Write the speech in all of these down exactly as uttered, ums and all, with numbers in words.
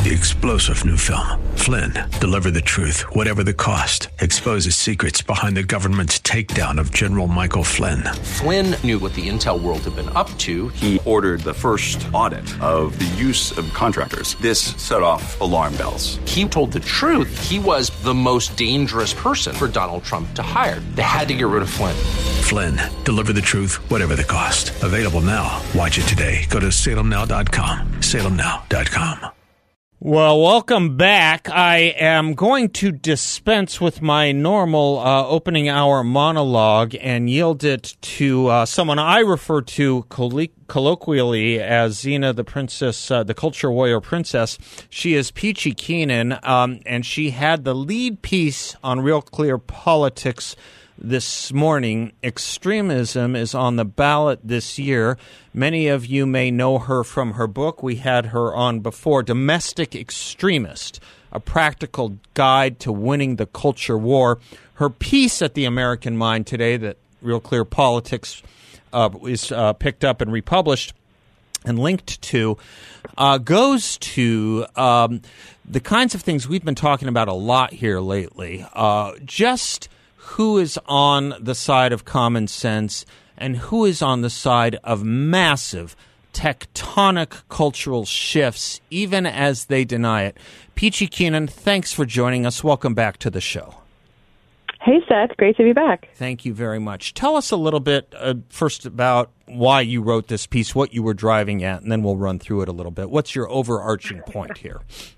The explosive new film, Flynn, deliver the truth, whatever the cost, exposes secrets behind the government's takedown of General Michael Flynn. Flynn knew what the intel world had been up to. He ordered the first audit of the use of contractors. This set off alarm bells. He told the truth. He was the most dangerous person for Donald Trump to hire. They had to get rid of Flynn. Flynn, deliver the truth, whatever the cost. Available now. Watch it today. Go to salem now dot com. salem now dot com. Well, welcome back. I am going to dispense with my normal uh, opening hour monologue and yield it to uh, someone I refer to collo- colloquially as Xena, the princess, uh, the culture warrior princess. She is Peachy Keenan, um, and she had the lead piece on Real Clear Politics this morning. Extremism is on the ballot this year. Many of you may know her from her book. We had her on before, Domestic Extremist, A Practical Guide to Winning the Culture War. Her piece at the American Mind today that Real Clear Politics uh, is uh, picked up and republished and linked to uh, goes to um, the kinds of things we've been talking about a lot here lately. Uh, just who is on the side of common sense and who is on the side of massive tectonic cultural shifts, even as they deny it. Peachy Keenan, thanks for joining us. Welcome back to the show. Hey, Seth. Great to be back. Thank you very much. Tell us a little bit uh, first about why you wrote this piece, what you were driving at, and then we'll run through it a little bit. What's your overarching point here?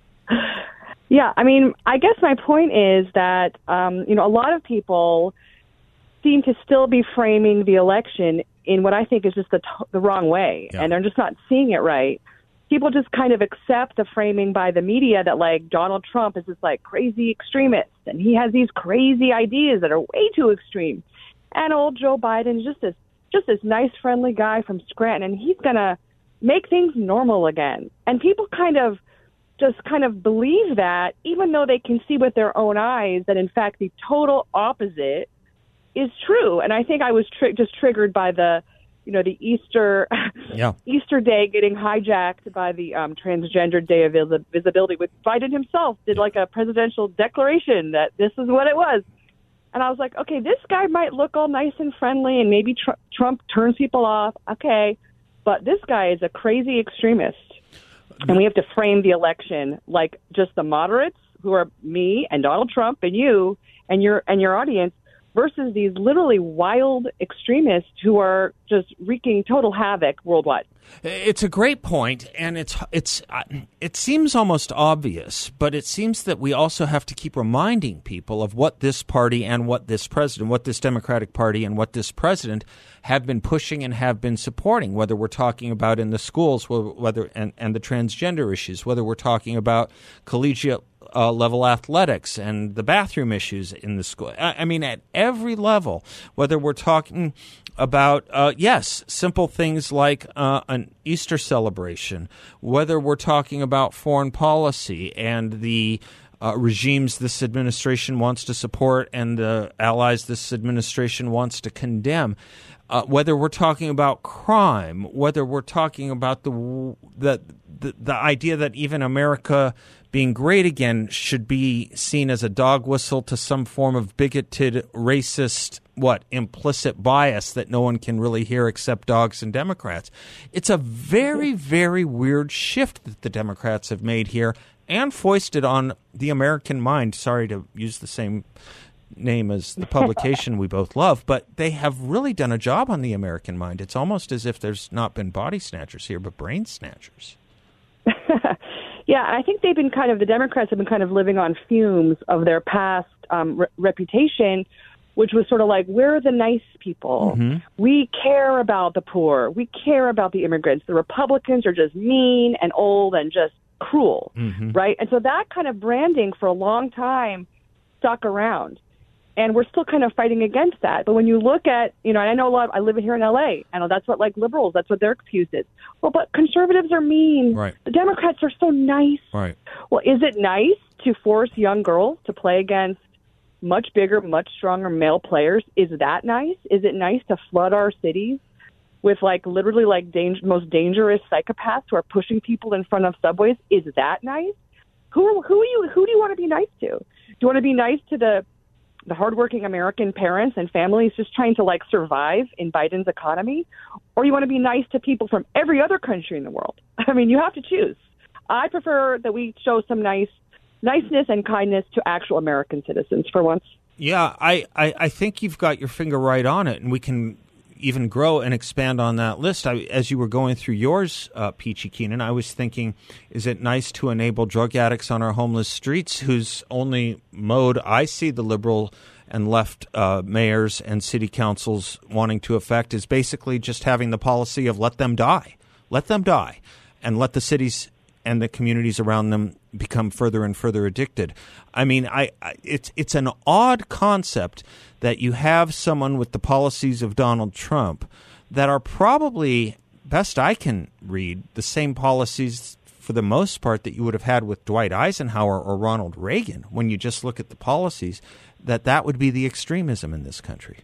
Yeah, I mean, I guess my point is that, um, you know, a lot of people seem to still be framing the election in what I think is just the, t- the wrong way, yeah. And they're just not seeing it right. People just kind of accept the framing by the media that, like, Donald Trump is this, like, crazy extremist, and he has these crazy ideas that are way too extreme. And old Joe Biden is just this, just this nice, friendly guy from Scranton, and he's going to make things normal again. And people kind of just kind of believe that, even though they can see with their own eyes that, in fact, the total opposite is true. And I think I was tri- just triggered by the, you know, the Easter yeah. Easter Day getting hijacked by the um, Transgender Day of Vis- Visibility, with Biden himself did like a presidential declaration that this is what it was. And I was like, okay, this guy might look all nice and friendly, and maybe tr- Trump turns people off. Okay, but this guy is a crazy extremist. And we have to frame the election like just the moderates, who are me and Donald Trump and you and your and your audience, versus these literally wild extremists who are just wreaking total havoc worldwide. It's a great point, and it's it's it seems almost obvious, but it seems that we also have to keep reminding people of what this party and what this president, what this Democratic Party and what this president have been pushing and have been supporting, whether we're talking about in the schools, whether and, and the transgender issues, whether we're talking about collegiate Uh, level athletics and the bathroom issues in the school. I, I mean, at every level, whether we're talking about, uh, yes, simple things like uh, an Easter celebration, whether we're talking about foreign policy and the uh, regimes this administration wants to support and the allies this administration wants to condemn, uh, whether we're talking about crime, whether we're talking about the the the, the idea that even America being great again should be seen as a dog whistle to some form of bigoted, racist, what, implicit bias that no one can really hear except dogs and Democrats. It's a very, very weird shift that the Democrats have made here and foisted on the American Mind. Sorry to use the same name as the publication we both love, but they have really done a job on the American Mind. It's almost as if there's not been body snatchers here, but brain snatchers. Yeah, I think they've been kind of, the Democrats have been kind of living on fumes of their past um, re- reputation, which was sort of like, we're the nice people. Mm-hmm. We care about the poor. We care about the immigrants. The Republicans are just mean and old and just cruel, mm-hmm. right? And so that kind of branding for a long time stuck around. And we're still kind of fighting against that. But when you look at, you know, and I know a lot, I live here in L A, and that's what, like, liberals, that's what their excuse is. Well, but conservatives are mean. Right. The Democrats are so nice. Right. Well, is it nice to force young girls to play against much bigger, much stronger male players? Is that nice? Is it nice to flood our cities with, like, literally, like, dang- most dangerous psychopaths who are pushing people in front of subways? Is that nice? Who who are you? Who do you want to be nice to? Do you want to be nice to the the hardworking American parents and families just trying to like survive in Biden's economy, or you want to be nice to people from every other country in the world? I mean, you have to choose. I prefer that we show some nice niceness and kindness to actual American citizens for once. Yeah, I, I, I think you've got your finger right on it, and we can even grow and expand on that list. I, as you were going through yours, uh, Peachy Keenan, I was thinking, is it nice to enable drug addicts on our homeless streets whose only mode I see the liberal and left uh, mayors and city councils wanting to affect is basically just having the policy of let them die, let them die, and let the cities and the communities around them become further and further addicted. I mean, I, I it's it's an odd concept that you have someone with the policies of Donald Trump that are probably, best I can read, the same policies for the most part that you would have had with Dwight Eisenhower or Ronald Reagan when you just look at the policies, that that would be the extremism in this country.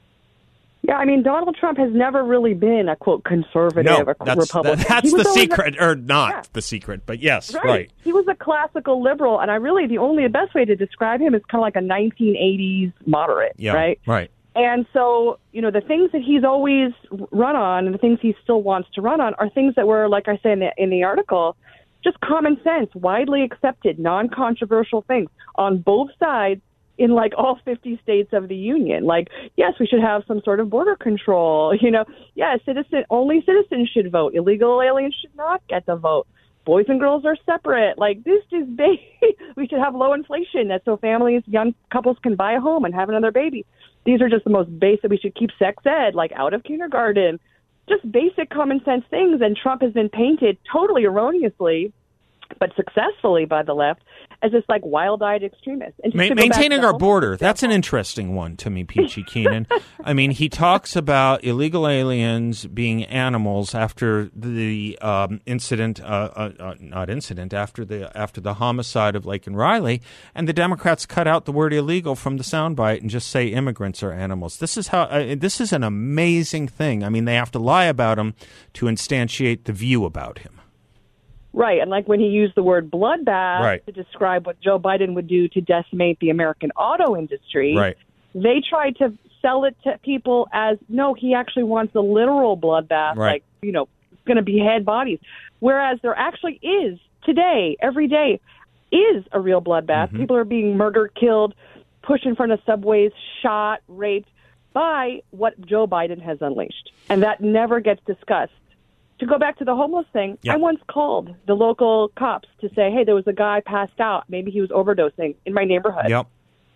Yeah, I mean, Donald Trump has never really been a, quote, conservative no, or that's, Republican. That, that's the secret, a, or not yeah. the secret, but yes, right. right. He was a classical liberal, and I really, the only, the best way to describe him is kind of like a nineteen eighties moderate, yeah, right? Right. And so, you know, the things that he's always run on and the things he still wants to run on are things that were, like I say in the, in the article, just common sense, widely accepted, non-controversial things on both sides in like all fifty states of the union. Like, yes, we should have some sort of border control. You know, yes, citizen only citizens should vote. Illegal aliens should not get the vote. Boys and girls are separate. Like, this is big. We should have low inflation that so families, young couples can buy a home and have another baby. These are just the most basic. We should keep sex ed like out of kindergarten. Just basic common sense things. And Trump has been painted totally erroneously, but successfully by the left, as this like wild-eyed extremist. And Ma- maintaining our border, that's an interesting one to me, Peachy Keenan. I mean, he talks about illegal aliens being animals after the um, incident, uh, uh, uh, not incident, after the after the homicide of Laken Riley, and the Democrats cut out the word illegal from the soundbite and just say immigrants are animals. This is how. Uh, this is an amazing thing. I mean, they have to lie about him to instantiate the view about him. Right, and like when he used the word bloodbath right. to describe what Joe Biden would do to decimate the American auto industry, right. they tried to sell it to people as, no, he actually wants a literal bloodbath, right. like, you know, it's going to behead bodies. Whereas there actually is, today, every day, is a real bloodbath. Mm-hmm. People are being murdered, killed, pushed in front of subways, shot, raped by what Joe Biden has unleashed. And that never gets discussed. To go back to the homeless thing, yep. I once called the local cops to say, hey, there was a guy passed out. Maybe he was overdosing in my neighborhood. Yep.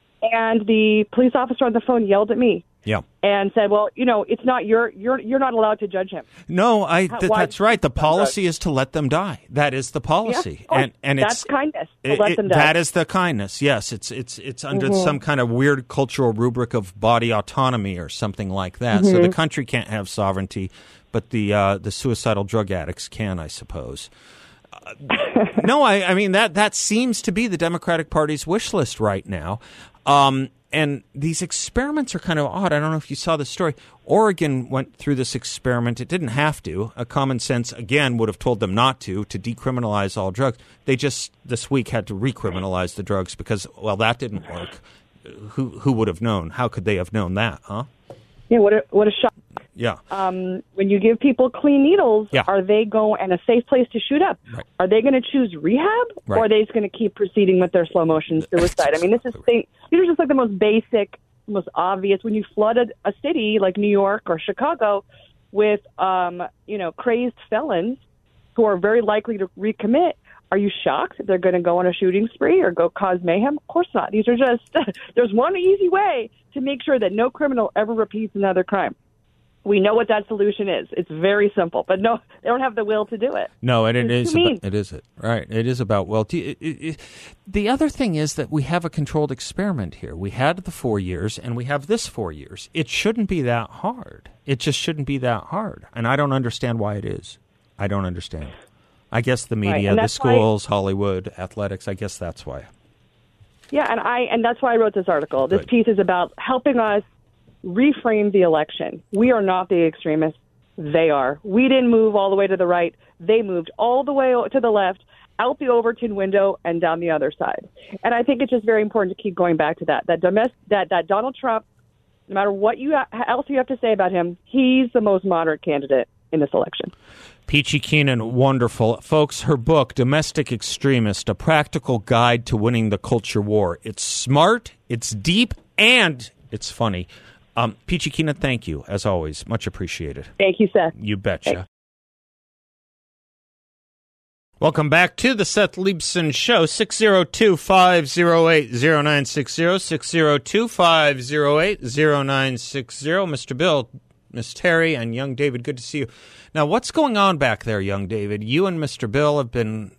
And the police officer on the phone yelled at me. Yeah. And said, well, you know, it's not your, you're you're not allowed to judge him. No, I th- that's right. The policy is to let them die. That is the policy. Yeah. Oh, and and that's it's kindness. To it, let it, them die. That is the kindness. Yes, it's it's it's under mm-hmm. some kind of weird cultural rubric of body autonomy or something like that. Mm-hmm. So the country can't have sovereignty, but the uh, the suicidal drug addicts can, I suppose. Uh, no, I, I mean that that seems to be the Democratic Party's wish list right now. Um, and these experiments are kind of odd. I don't know if you saw the story. Oregon went through this experiment. It didn't have to. A common sense, again, would have told them not to, to decriminalize all drugs. They just this week had to recriminalize the drugs because, well, that didn't work. Who who would have known? How could they have known that, huh? Yeah, what a, what a shock. Yeah. Um, when you give people clean needles, yeah. are they going and a safe place to shoot up? Right. Are they going to choose rehab, right. or are they just going to keep proceeding with their slow motion suicide? I mean, this is thing, these are just like the most basic, most obvious. When you flooded a city like New York or Chicago with, um, you know, crazed felons who are very likely to recommit, are you shocked if they're going to go on a shooting spree or go cause mayhem? Of course not. These are just there's one easy way to make sure that no criminal ever repeats another crime. We know what that solution is. It's very simple, but no, they don't have the will to do it. No, and it it's is about, it is it right. It is about well. It, it, it, the other thing is that we have a controlled experiment here. We had the four years, and we have this four years. It shouldn't be that hard. It just shouldn't be that hard, and I don't understand why it is. I don't understand. I guess the media, right, the schools, why, Hollywood, athletics. I guess that's why. Yeah, and I and that's why I wrote this article. This Good. piece is about helping us reframe the election. We are not the extremists. They are. We didn't move all the way to the right. They moved all the way to the left. out the Overton window and down the other side. And I think it's just very important to keep going back to that, that, domestic, that, that Donald Trump, no matter what you else you have to say about him, he's the most moderate candidate in this election. Peachy Keenan, wonderful. Folks, her book, Domestic Extremist, A Practical Guide to Winning the Culture War. It's smart, it's deep, and it's funny. Um, Peachy Keenan, thank you, as always. Much appreciated. Thank you, Seth. You betcha. Thanks. Welcome back to the Seth Leibsohn Show, six oh two, five oh eight, oh nine six oh, six oh two, five oh eight, oh nine six oh. Mister Bill, Miss Terry, and young David, good to see you. Now, what's going on back there, young David? You and Mister Bill have been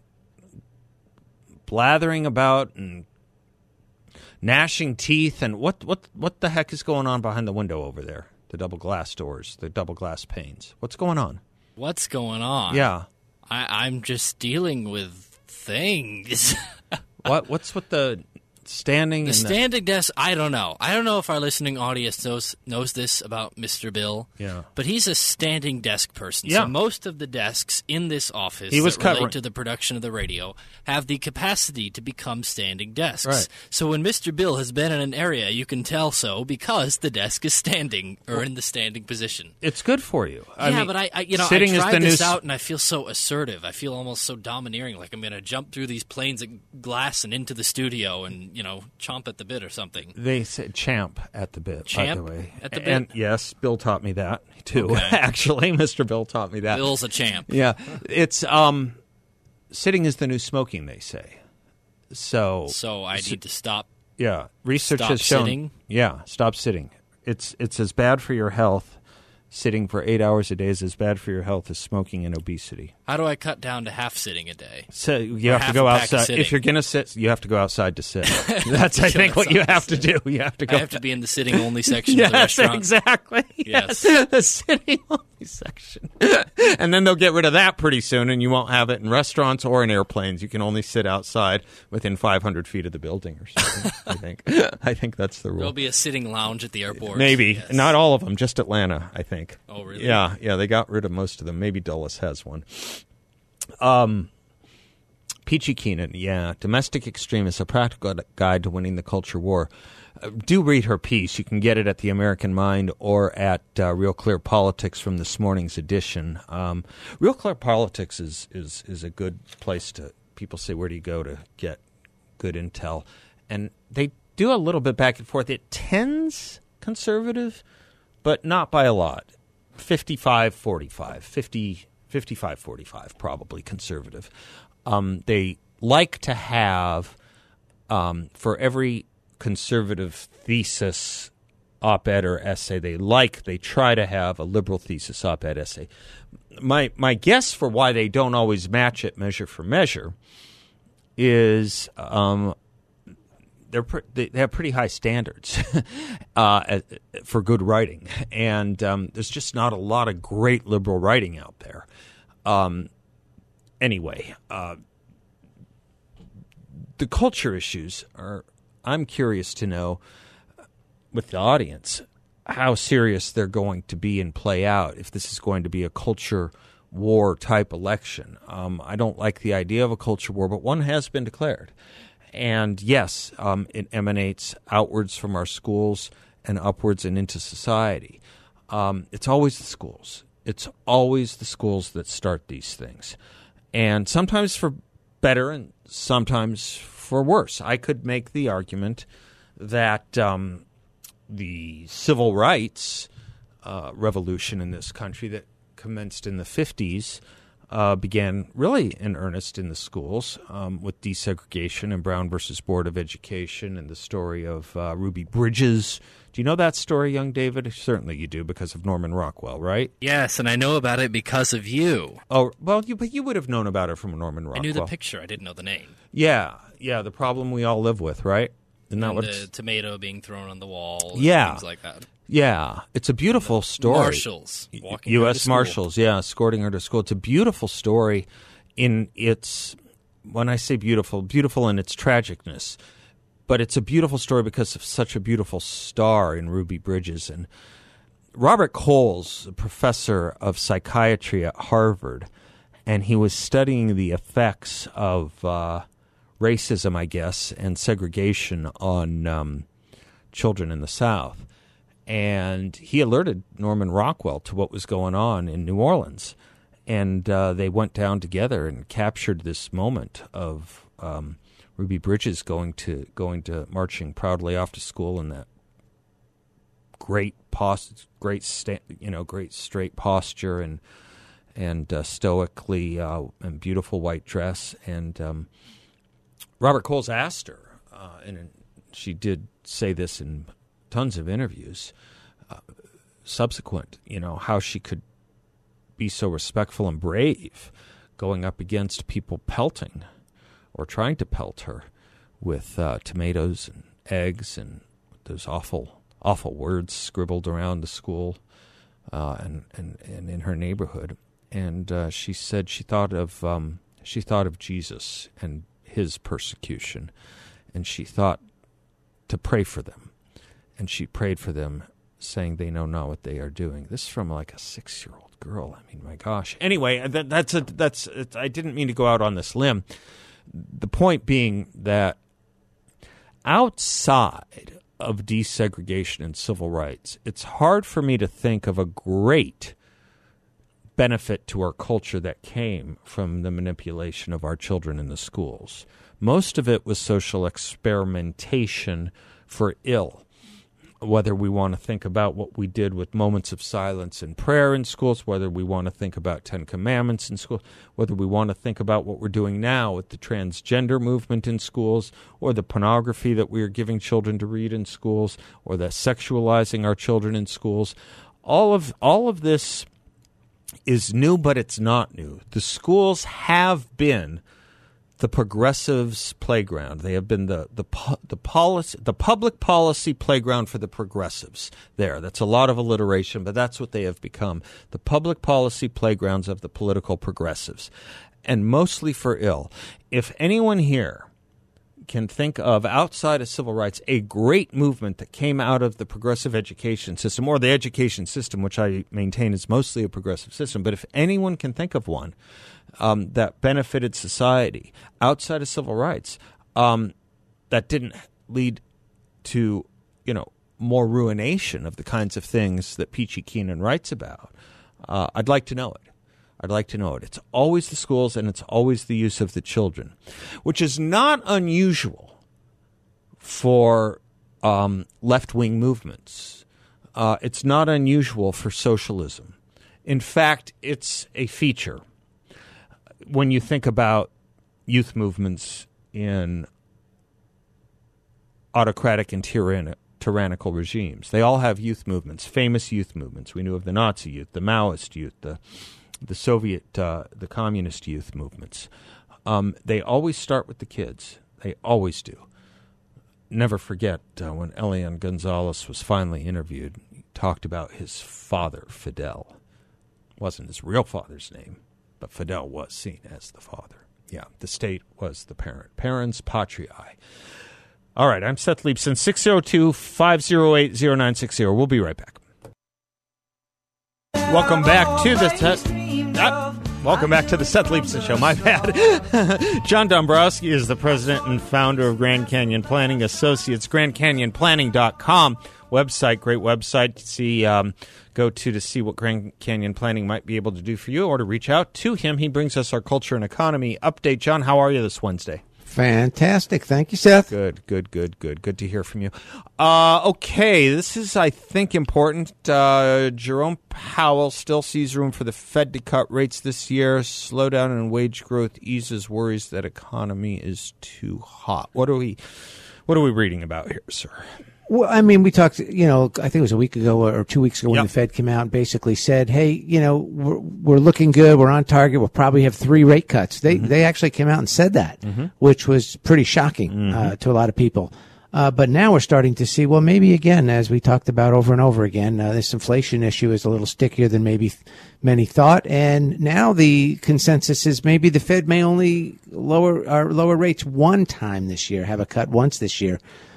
blathering about and gnashing teeth, and what, what, what the heck is going on behind the window over there? The double glass doors, the double glass panes. What's going on? What's going on? Yeah. I, I'm just dealing with things. what What's with the standing? The and standing the... desk, I don't know. I don't know if our listening audience knows knows this about Mister Bill. Yeah. But he's a standing desk person. Yeah. So most of the desks in this office he was that relate covering. to the production of the radio have the capacity to become standing desks. Right. So when Mister Bill has been in an area, you can tell so because the desk is standing or in the standing position. It's good for you. I yeah, mean, but I, I you know, sitting I is tried the this new... out and I feel so assertive. I feel almost so domineering, like I'm going to jump through these planes of glass and into the studio and, you know, chomp at the bit or something. They say champ at the bit, champ by the way. at the bit? And yes, Bill taught me that, too. Okay. Actually, Mister Bill taught me that. Bill's a champ. Yeah. It's, um, sitting is the new smoking, they say. So... So I need to stop... Yeah. Research stop has shown... sitting? Yeah, stop sitting. It's It's as bad for your health. Sitting for eight hours a day is as bad for your health as smoking and obesity. How do I cut down to half sitting a day? So you Or have to half go a pack of outside. sitting? If you're going to sit, you have to go outside to sit. That's, I think, what you have to do. You have to go. I have to be in the sitting only section yes, of the restaurant. Exactly. Yes. Yes, the sitting only section. And then they'll get rid of that pretty soon, and you won't have it in restaurants or in airplanes. You can only sit outside within five hundred feet of the building or something. I think. I think that's the rule. There'll be a sitting lounge at the airport. Maybe. Yes. Not all of them, just Atlanta, I think. Oh, really? Yeah, yeah, they got rid of most of them. Maybe Dulles has one. Um, Peachy Keenan, yeah. Domestic Extremists, A Practical Guide to Winning the Culture War. Uh, do read her piece. You can get it at The American Mind or at uh, Real Clear Politics from this morning's edition. Um, Real Clear Politics is, is, is a good place to, people say, where do you go to get good intel? And they do a little bit back and forth. It tends conservative, but not by a lot. fifty-five forty-five, fifty, fifty-five forty-five, probably conservative. Um, they like to have, um, for every conservative thesis op-ed or essay they like, they try to have a liberal thesis op-ed essay. My my guess for why they don't always match it measure for measure is um, they're pre- they have pretty high standards uh, for good writing, and um, there's just not a lot of great liberal writing out there. Um, anyway, uh, the culture issues are. I'm curious to know, with the audience, how serious they're going to be and play out if this is going to be a culture war type election. Um, I don't like the idea of a culture war, but one has been declared. And yes, um, it emanates outwards from our schools and upwards and into society. Um, it's always the schools. It's always the schools that start these things. And sometimes for better and sometimes for worse. I could make the argument that um, the civil rights uh, revolution in this country that commenced in the fifties uh, began really in earnest in the schools um, with desegregation and Brown versus Board of Education and the story of uh, Ruby Bridges. Do you know that story, young David? Certainly you do because of Norman Rockwell, right? Yes, and I know about it because of you. Oh, well, you, but you would have known about it from Norman Rockwell. I knew the picture. I didn't know the name. Yeah, yeah, the problem we all live with, right? Isn't that and what the it's... tomato being thrown on the wall. And Yeah. things like that. Yeah, it's a beautiful story. Marshals walking her U to S school. Marshals, yeah, escorting her to school. It's a beautiful story in its, when I say beautiful, beautiful in its tragicness. But it's a beautiful story because of such a beautiful star in Ruby Bridges. And Robert Coles, a professor of psychiatry at Harvard, and he was studying the effects of uh, racism, I guess, and segregation on um, children in the South. And he alerted Norman Rockwell to what was going on in New Orleans. And uh, they went down together and captured this moment of um, Ruby Bridges going to going to marching proudly off to school in that great pos- great sta- you know great straight posture and and uh, stoically uh, and beautiful white dress. And um, Robert Coles asked her, uh, and she did say this in tons of interviews uh, subsequent, you know, how she could be so respectful and brave going up against people pelting or trying to pelt her with uh, tomatoes and eggs and those awful, awful words scribbled around the school uh, and, and, and in her neighborhood. And uh, she said she thought of um, she thought of Jesus and his persecution, and she thought to pray for them. And she prayed for them, saying they know not what they are doing. This is from like a six-year-old girl. I mean, my gosh. Anyway, that, that's a that's. I didn't mean to go out on this limb. The point being that outside of desegregation and civil rights, it's hard for me to think of a great benefit to our culture that came from the manipulation of our children in the schools. Most of it was social experimentation for ill. Whether we want to think about what we did with moments of silence and prayer in schools, whether we want to think about Ten Commandments in schools, whether we want to think about what we're doing now with the transgender movement in schools, or the pornography that we are giving children to read in schools, or the sexualizing our children in schools. All of all of this is new, but it's not new. The schools have been the progressives' playground. They have been the the the policy, the public policy playground for the progressives. There, that's a lot of alliteration, but that's what they have become: the public policy playgrounds of the political progressives, and mostly for ill. If anyone here can think of, outside of civil rights, a great movement that came out of the progressive education system, or the education system, which I maintain is mostly a progressive system, but if anyone can think of one Um, that benefited society outside of civil rights, um, that didn't lead to, you know, more ruination of the kinds of things that Peachy Keenan writes about, uh, I'd like to know it. I'd like to know it. It's always the schools, and it's always the use of the children, which is not unusual for um, left-wing movements. Uh, it's not unusual for socialism. In fact, it's a feature. When you think about youth movements in autocratic and tyrann- tyrannical regimes, they all have youth movements, famous youth movements. We knew of the Nazi youth, the Maoist youth, the the Soviet, uh, the communist youth movements. Um, they always start with the kids. They always do. Never forget uh, when Elian Gonzalez was finally interviewed, he talked about his father, Fidel. It wasn't his real father's name, but Fidel was seen as the father. Yeah, the state was the parent. Parens patriae. All right, I'm Seth Leibson, six oh two, five oh eight, oh nine six oh. We'll be right back. Welcome back to the Seth... Ah, welcome back to the Seth Leibson Show. My bad. John Dombrowski is the president and founder of Grand Canyon Planning Associates. Grand Canyon Planning dot com website, great website to see, um, go to to see what Grand Canyon Planning might be able to do for you, or to reach out to him. He brings us our culture and economy update. John, how are you this Wednesday? Fantastic. Thank you, Seth. Good, good, good, good. Good to hear from you. Uh, okay, this is, I think, important. Uh, Jerome Powell still sees room for the Fed to cut rates this year. Slowdown in wage growth eases worries that economy is too hot. What are we, what are we reading about here, sir? Well, I mean, we talked, you know, I think it was a week ago or two weeks ago when yep. the Fed came out and basically said, hey, you know, we're, we're looking good. We're on target. We'll probably have three rate cuts. They mm-hmm. they actually came out and said that, mm-hmm. which was pretty shocking mm-hmm. uh, to a lot of people. Uh, but now we're starting to see, well, maybe again, as we talked about over and over again, uh, this inflation issue is a little stickier than maybe th- many thought. And now the consensus is maybe the Fed may only lower or lower rates one time this year, have a cut once this year,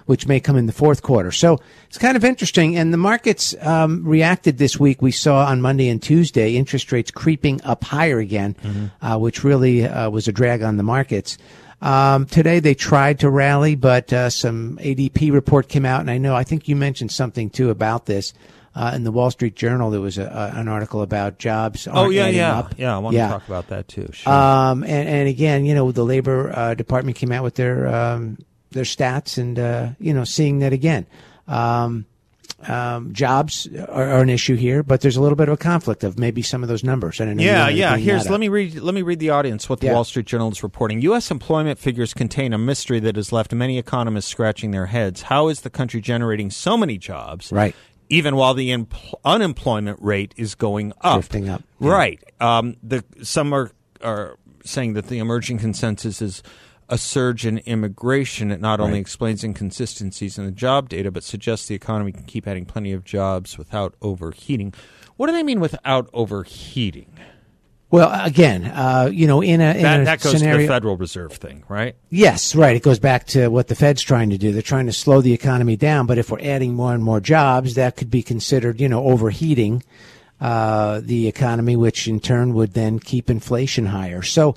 which may come in the fourth quarter. So it's kind of interesting. And the markets um, reacted this week. We saw on Monday and Tuesday interest rates creeping up higher again, mm-hmm. uh, which really uh, was a drag on the markets. Um, today they tried to rally, but uh, some A D P report came out, and I know I think you mentioned something too about this. Uh, in the Wall Street Journal, there was a, a, an article about jobs. Oh yeah, yeah, up. yeah. I want yeah. to talk about that too. Sure. Um, and, and again, you know, the Labor uh, Department came out with their um, their stats, and uh, you know, seeing that again, um, um, jobs are, are an issue here, but there's a little bit of a conflict of maybe some of those numbers. I don't know. Yeah, yeah. Here's let me read. Let me read the audience what the yeah. Wall Street Journal is reporting. U S employment figures contain a mystery that has left many economists scratching their heads. How is the country generating so many jobs? Right. Even while the empl- unemployment rate is going up. Drifting up. Yeah. Right. Um, the, some are, are saying that the emerging consensus is a surge in immigration. It not only right. explains inconsistencies in the job data, but suggests the economy can keep adding plenty of jobs without overheating. What do they mean without overheating? Well, again, uh, you know, in a, in that, a that goes scenario, to the Federal Reserve thing, right? Yes, right. It goes back to what the Fed's trying to do. They're trying to slow the economy down, but if we're adding more and more jobs, that could be considered, you know, overheating uh, the economy, which in turn would then keep inflation higher. So,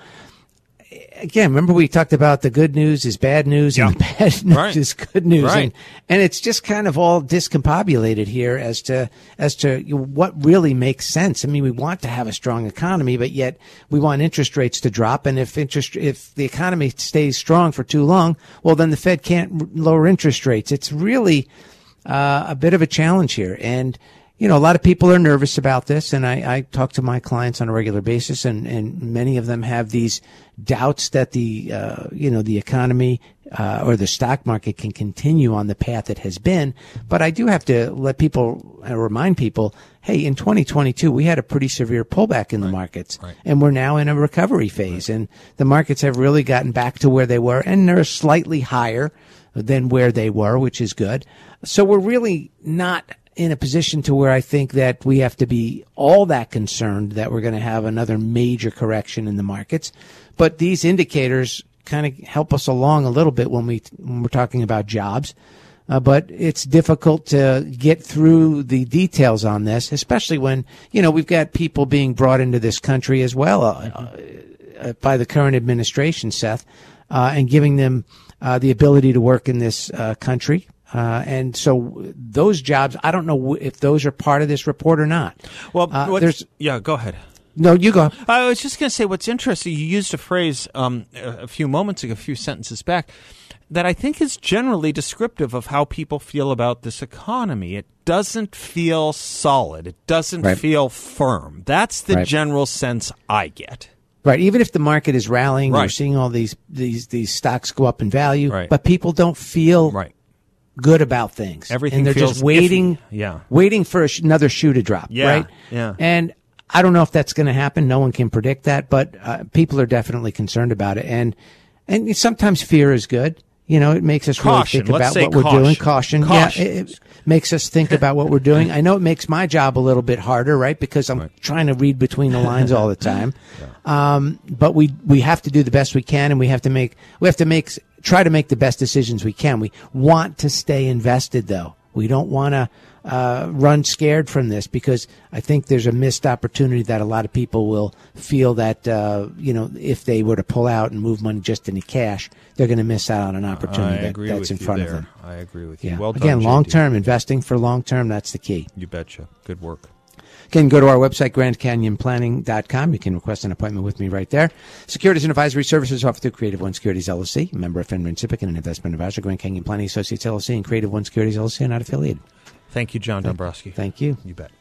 again, remember we talked about the good news is bad news yeah. and the bad news right. is good news. Right. And, and it's just kind of all discombobulated here as to as to what really makes sense. I mean, we want to have a strong economy, but yet we want interest rates to drop. And if interest if the economy stays strong for too long, well, then the Fed can't lower interest rates. It's really uh, a bit of a challenge here. And you know, a lot of people are nervous about this, and I, I talk to my clients on a regular basis, and, and many of them have these doubts that the, uh, you know, the economy uh, or the stock market can continue on the path it has been. But I do have to let people, uh, remind people, hey, in twenty twenty-two, we had a pretty severe pullback in the right. markets, right. and we're now in a recovery phase, right. and the markets have really gotten back to where they were, and they're slightly higher than where they were, which is good. So we're really not in a position to where I think that we have to be all that concerned that we're going to have another major correction in the markets. But these indicators kind of help us along a little bit when we when we're talking about jobs. Uh, but it's difficult to get through the details on this, especially when, you know, we've got people being brought into this country as well uh, uh, by the current administration, Seth, uh, and giving them uh, the ability to work in this uh, country. Uh, and so those jobs, I don't know if those are part of this report or not. Well, uh, there's yeah, go ahead. No, you go. I was just going to say what's interesting. You used a phrase um, a few moments ago, a few sentences back, that I think is generally descriptive of how people feel about this economy. It doesn't feel solid. It doesn't right. feel firm. That's the right. general sense I get. Right. Even if the market is rallying, right. you're seeing all these these these stocks go up in value, right. but people don't feel right. good about things. Everything and they're feels just waiting, iffy. yeah, waiting for a sh- another shoe to drop. Yeah, right. yeah. And I don't know if that's going to happen. No one can predict that, but uh, people are definitely concerned about it. And and sometimes fear is good. You know, it makes us caution. really think Let's about what caution. we're doing. Caution. Caution. Yeah, it, it makes us think about what we're doing. I know it makes my job a little bit harder, right? Because I'm right. trying to read between the lines all the time. yeah. Um, but we we have to do the best we can, and we have to make we have to make try to make the best decisions we can. We want to stay invested, though. We don't want to uh, run scared from this, because I think there's a missed opportunity that a lot of people will feel that, uh, you know, if they were to pull out and move money just into cash, they're going to miss out on an opportunity that, that's in front there. of them. I agree with you. Yeah. Well done, Again, long J D. term, investing for long term, that's the key. You betcha. Good work. Again, go to our website, grand canyon planning dot com. You can request an appointment with me right there. Securities and advisory services offered through Creative One Securities, L L C, member of FINRA and SIPC, and an investment advisor, Grand Canyon Planning Associates, L L C, and Creative One Securities, L L C, are not affiliated. Thank you, John Dombrowski. Thank you. You bet.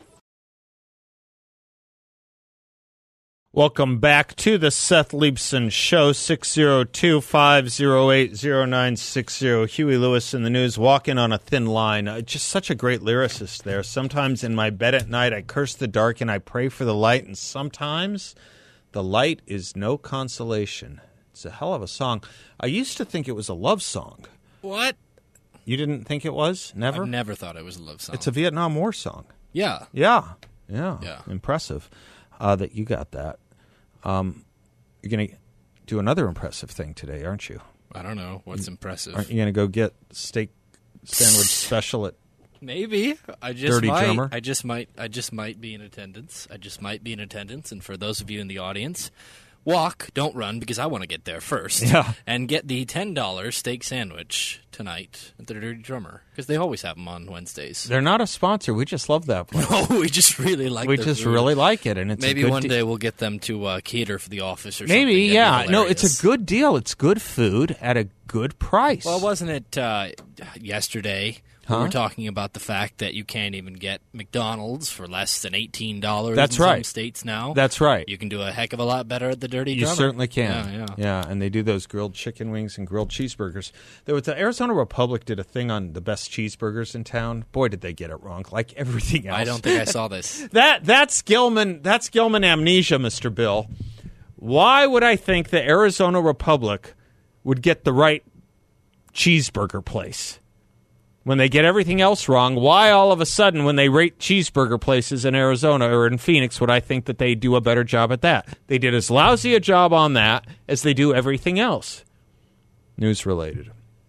Welcome back to the Seth Leibson Show, six oh two, five oh eight, oh nine six oh. Huey Lewis in the News, walking on a thin line. Uh, just such a great lyricist there. Sometimes in my bed at night, I curse the dark and I pray for the light, and sometimes the light is no consolation. It's a hell of a song. I used to think it was a love song. What? You didn't think it was? Never? I've never thought it was a love song. It's a Vietnam War song. Yeah. Yeah. Yeah. Yeah. Impressive uh, that you got that. Um, you're going to do another impressive thing today, aren't you? I don't know. What's impressive? Aren't you going to go get steak sandwich special at Maybe. I just Dirty might. Drummer? I just might. I just might be in attendance. I just might be in attendance. And for those of you in the audience, walk, don't run, because I want to get there first. Yeah. And get the ten dollars steak sandwich tonight at the Dirty Drummer, because they always have them on Wednesdays. They're not a sponsor. We just love that place. No, we just really like. we their just food. really like it, and it's Maybe a good one de- day we'll get them to uh, cater for the office or Maybe, something. yeah. That'd be No, it's hilarious. a good deal. It's good food at a good price. Well, wasn't it uh, yesterday? Huh? We were talking about the fact that you can't even get McDonald's for less than eighteen dollars That's in some right. states now. That's right. You can do a heck of a lot better at the Dirty You Drummer. certainly can. Yeah, yeah. Yeah, and they do those grilled chicken wings and grilled cheeseburgers. There was the Arizona Republic did a thing on the best cheeseburgers in town. Boy, did they get it wrong, like everything else. I don't think I saw this. That that's Gilman. That's Gilman amnesia, Mister Bill. Why would I think the Arizona Republic would get the right cheeseburger place when they get everything else wrong? Why all of a sudden, when they rate cheeseburger places in Arizona or in Phoenix, would I think that they do a better job at that? They did as lousy a job on that as they do everything else. News related.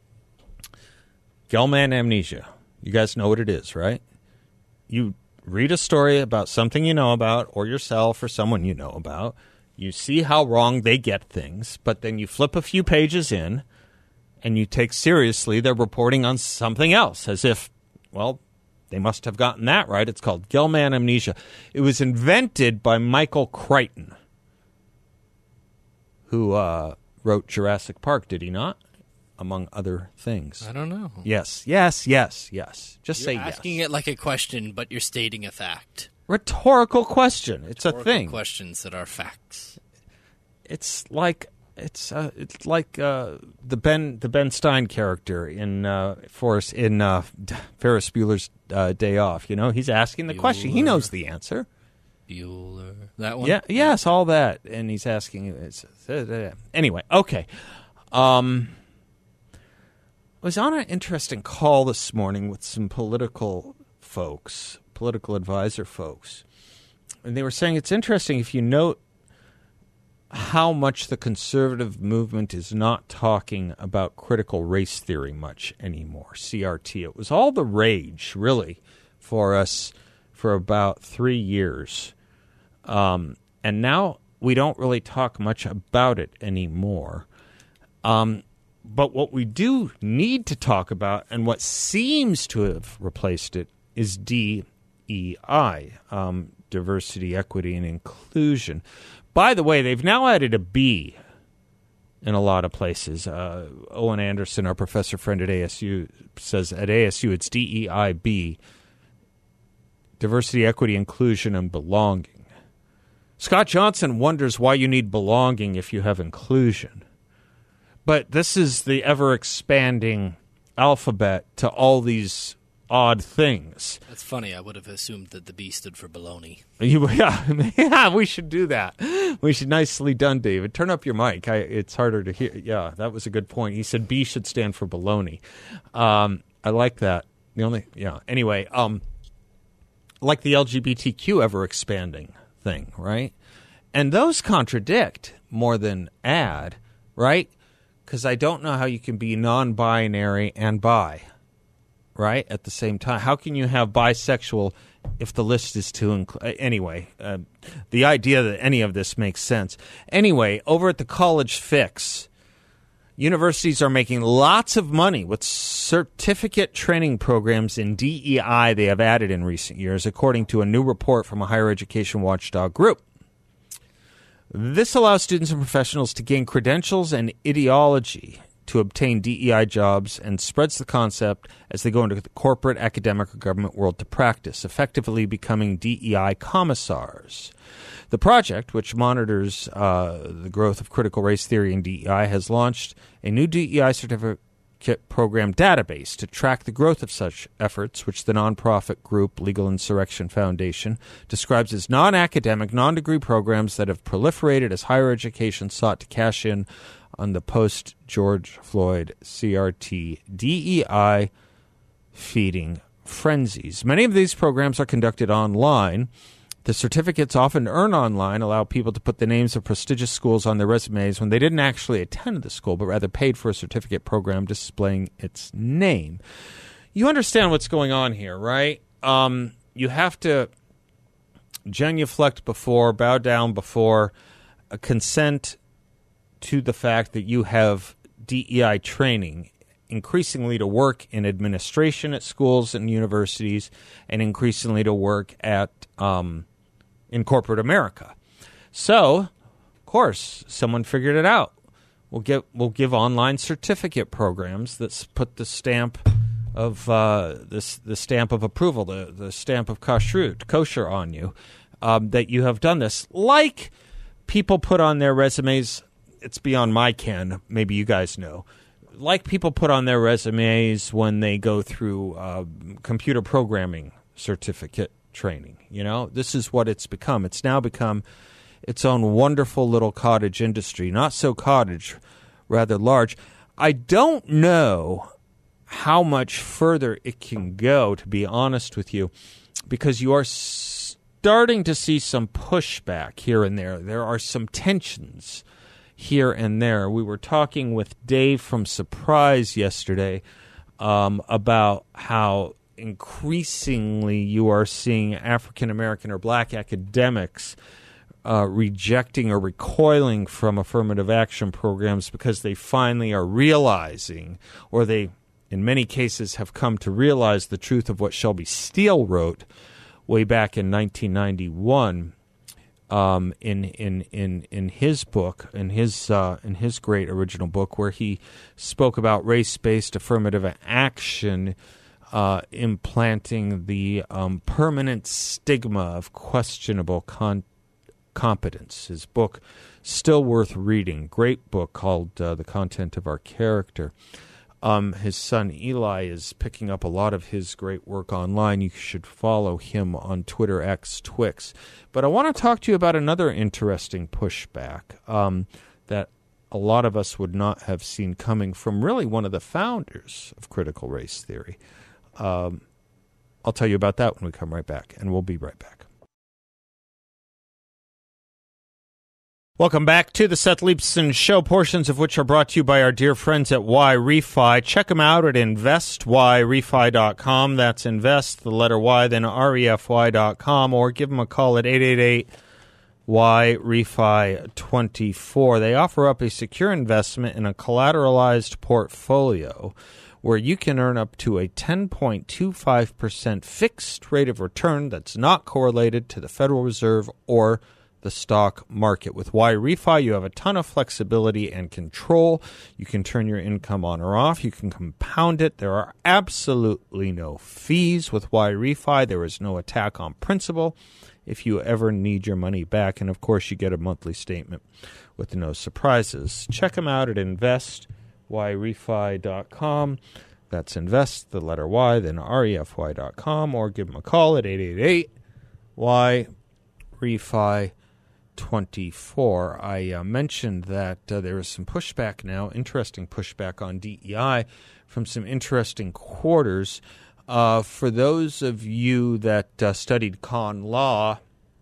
Gilman amnesia. You guys know what it is, right? You read a story about something you know about, or yourself or someone you know about. You see how wrong they get things, but then you flip a few pages in, and you take seriously their reporting on something else, as if, well, they must have gotten that right. It's called Gilman amnesia. It was invented by Michael Crichton, who uh, wrote Jurassic Park, did he not? Among other things. I don't know. Yes, yes, yes, yes. Just You're say asking yes. it like a question, but you're stating a fact. Rhetorical question. It's Rhetorical a thing. Questions that are facts. It's like it's uh, it's like uh, the Ben the Ben Stein character in uh, Forrest in uh, Ferris Bueller's uh, Day Off. You know, he's asking the question. He Bueller. knows the answer. Bueller. That one? Yeah. Yes, all that, and he's asking. It's, uh, anyway, okay. Um, I was on an interesting call this morning with some political folks, political advisor folks, and they were saying it's interesting if you note how much the conservative movement is not talking about critical race theory much anymore, C R T. It was all the rage, really, for us for about three years. Um, and now we don't really talk much about it anymore. Um, but what we do need to talk about, and what seems to have replaced it, is D E I, um, diversity, equity, and inclusion. By the way, they've now added a B in a lot of places. Uh, Owen Anderson, our professor friend at A S U, says at A S U it's D E I B, diversity, equity, inclusion, and belonging. Scott Johnson wonders why you need belonging if you have inclusion. But this is the ever-expanding alphabet to all these odd things. That's funny. I would have assumed that the B stood for baloney. You, yeah, yeah, we should do that. We should. Nicely done, David. Turn up your mic. I, it's harder to hear. Yeah, that was a good point. He said B should stand for baloney. Um, I like that. The only, yeah. Anyway, um, like the L G B T Q ever-expanding thing, right? And those contradict more than add, right? Because I don't know how you can be non-binary and bi, right, at the same time. How can you have bisexual if the list is too incl- anyway, uh, the idea that any of this makes sense. Anyway, over at the College Fix, universities are making lots of money with certificate training programs in D E I they have added in recent years, according to a new report from a higher education watchdog group. This allows students and professionals to gain credentials and ideology to obtain D E I jobs and spreads the concept as they go into the corporate, academic, or government world to practice, effectively becoming D E I commissars. The project, which monitors uh, the growth of critical race theory in D E I, has launched a new D E I certificate program database to track the growth of such efforts, which the nonprofit group Legal Insurrection Foundation describes as non-academic, non-degree programs that have proliferated as higher education sought to cash in on the post-George Floyd C R T D E I feeding frenzies. Many of these programs are conducted online. The certificates often earned online allow people to put the names of prestigious schools on their resumes when they didn't actually attend the school, but rather paid for a certificate program displaying its name. you understand what's going on here, right? Um, you have to genuflect before, bow down before, uh, consent to the fact that you have D E I training, increasingly to work in administration at schools and universities, and increasingly to work at um, in corporate America. So, of course, someone figured it out. We'll get we'll give online certificate programs that put the stamp of uh, this the stamp of approval, the the stamp of kashrut, kosher on you, um, that you have done this. Like people put on their resumes. It's beyond my ken. Maybe you guys know. Like people put on their resumes when they go through uh, computer programming certificate training. You know, this is what it's become. It's now become its own wonderful little cottage industry. Not so cottage, rather large. I don't know how much further it can go, to be honest with you, because you are starting to see some pushback here and there. There are some tensions here and there. We were talking with Dave from Surprise yesterday um, about how increasingly you are seeing African American or black academics uh, rejecting or recoiling from affirmative action programs because they finally are realizing, or they in many cases have come to realize, the truth of what Shelby Steele wrote way back in nineteen ninety-one. Um, in in in in his book, in his uh, in his great original book, where he spoke about race-based affirmative action, uh, implanting the um, permanent stigma of questionable con- competence. His book, still worth reading, great book called uh, "The Content of Our Character." Um, his son Eli is picking up a lot of his great work online. You should follow him on Twitter, X, Twix. But I want to talk to you about another interesting pushback um, that a lot of us would not have seen coming from really one of the founders of critical race theory. Um, I'll tell you about that when we come right back, and we'll be right back. Welcome back to the Seth Leibsohn Show, portions of which are brought to you by our dear friends at Y-Refi. Check them out at invest y refi dot com. That's invest, the letter Y, then R E F Y dot com, or give them a call at eight eight eight Y refi twenty-four. They offer up a secure investment in a collateralized portfolio where you can earn up to a ten point two five percent fixed rate of return that's not correlated to the Federal Reserve or the stock market. With Y-Refi, you have a ton of flexibility and control. You can turn your income on or off. You can compound it. There are absolutely no fees with Y-Refi. There is no attack on principal if you ever need your money back. And, of course, you get a monthly statement with no surprises. Check them out at invest y refi dot com. That's invest, the letter Y, then R E F Y dot com, or give them a call at eight eight eight Y refi twenty-four. I uh, mentioned that uh, there is some pushback now, interesting pushback on D E I from some interesting quarters. Uh, for those of you that uh, studied con law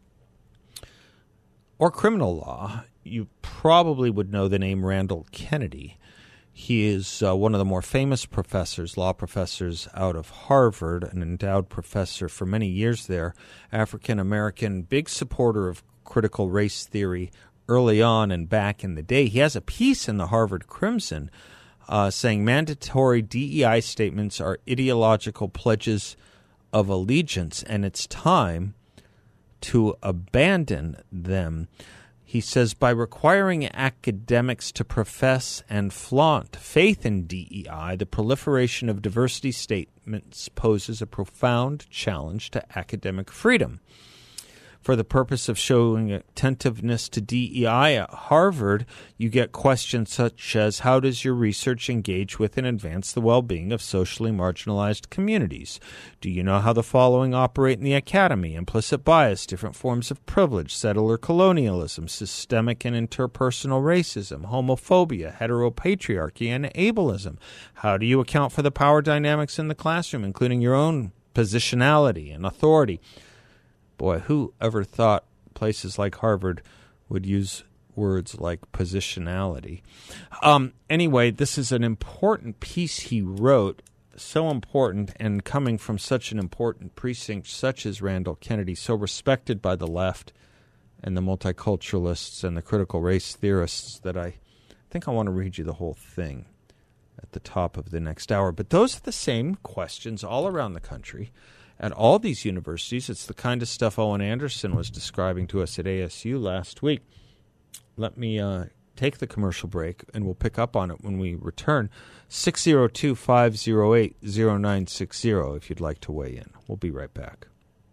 or criminal law, you probably would know the name Randall Kennedy. He is uh, one of the more famous professors, law professors out of Harvard, an endowed professor for many years there, African-American, big supporter of critical race theory early on and back in the day. He has a piece in the Harvard Crimson uh, saying mandatory D E I statements are ideological pledges of allegiance, and it's time to abandon them. He says, by requiring academics to profess and flaunt faith in D E I, the proliferation of diversity statements poses a profound challenge to academic freedom. For the purpose of showing attentiveness to D E I at Harvard, you get questions such as, how does your research engage with and advance the well-being of socially marginalized communities? Do you know how the following operate in the academy? Implicit bias, different forms of privilege, settler colonialism, systemic and interpersonal racism, homophobia, heteropatriarchy, and ableism. How do you account for the power dynamics in the classroom, including your own positionality and authority? Boy, who ever thought places like Harvard would use words like positionality? Um, anyway, this is an important piece he wrote so important, and coming from such an important precinct such as Randall Kennedy, so respected by the left and the multiculturalists and the critical race theorists, that I think I want to read you the whole thing at the top of the next hour. But those are the same questions all around the country at all these universities. It's the kind of stuff Owen Anderson was describing to us at A S U last week. Let me uh, take the commercial break, and we'll pick up on it when we return. six oh two, five oh eight, oh nine six oh if you'd like to weigh in. We'll be right back.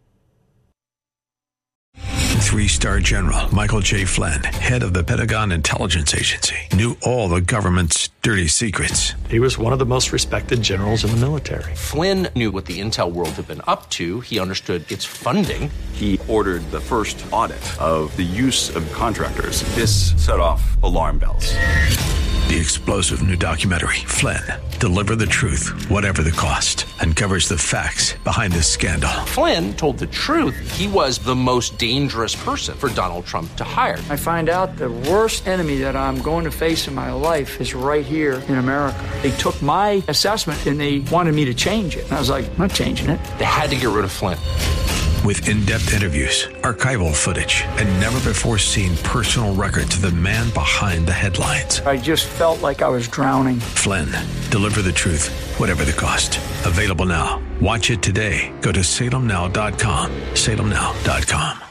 Three-star general Michael J. Flynn, head of the Pentagon Intelligence Agency, knew all the government's dirty secrets. He was one of the most respected generals in the military. Flynn knew what the intel world had been up to. He understood its funding. He ordered the first audit of the use of contractors. This set off alarm bells. The explosive new documentary, Flynn, Deliver the Truth, Whatever the Cost, uncovers the facts behind this scandal. Flynn told the truth. He was the most dangerous person for Donald Trump to hire. I find out the worst enemy that I'm going to face in my life is right here in America. They took my assessment and they wanted me to change it. And I was like, I'm not changing it. They had to get rid of Flynn. With in-depth interviews, archival footage, and never-before-seen personal records of the man behind the headlines. I just felt like I was drowning. Flynn, Deliver the Truth, Whatever the Cost. Available now. Watch it today. Go to salem now dot com. salem now dot com.